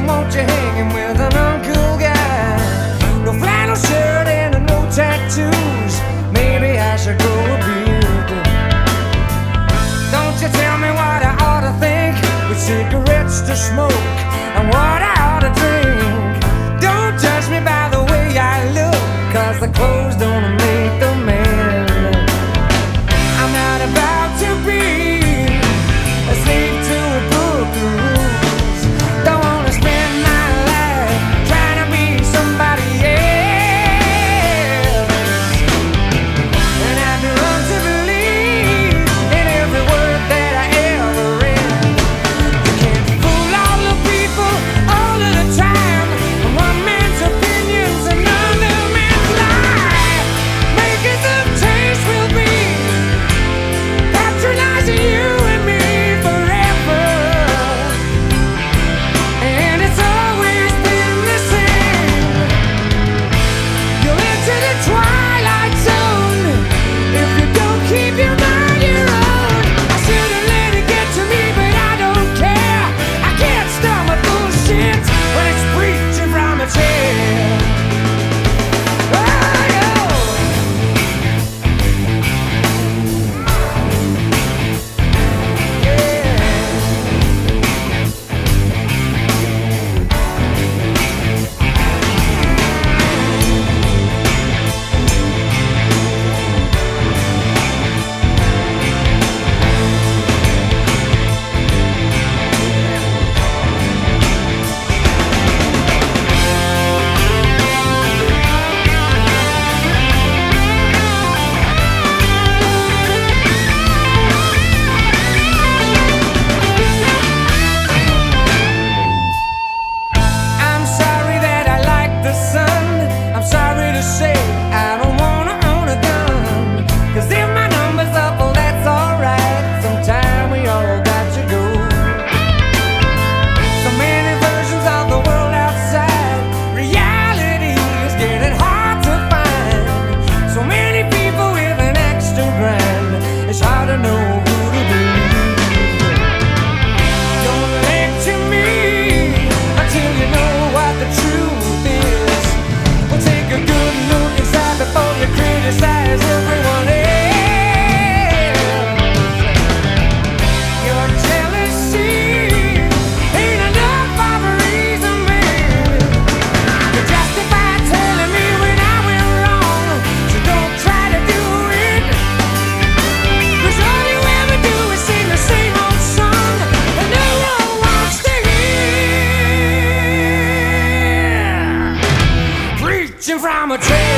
don't want you hanging with an uncool guy. No flannel shirt and no tattoos. Maybe I should grow a beard. Don't you tell me what I ought to think, with cigarettes to smoke and what I ought to drink. Don't judge me by the way I look, 'cause the clothes don't make the man. I'm not about to be a slave to a book of rules. Don't wanna spend my life trying to be somebody else. And I've been run to believe in every word that I ever read. You can't fool all the people all of the time. One man's opinions, another man's lie. Makers of taste will be patronizing you and me forever. And it's always been the same. You'll enter the twilight zone if you don't keep your mind your own. I should've let it get to me, but I don't care. I can't stomach bullshit when it's preaching from a chair. Oh, I'm sorry that I like the sun. I'm sorry to say I don't wanna own a gun. 'Cause if my number's up, well that's alright. Sometime we all got to go. So many versions of the world outside. Reality is getting hard to find. So many people with an extra grind. It's hard to know who to believe. Don't lecture me until you know what the truth is. Well, take a good look inside before you criticize everyone else. Your jealousy ain't enough of a reason, man, to justify telling me when I went wrong. So don't try to do it, 'cause all you ever do is sing the same old song that no one wants to hear. Preaching from a chair.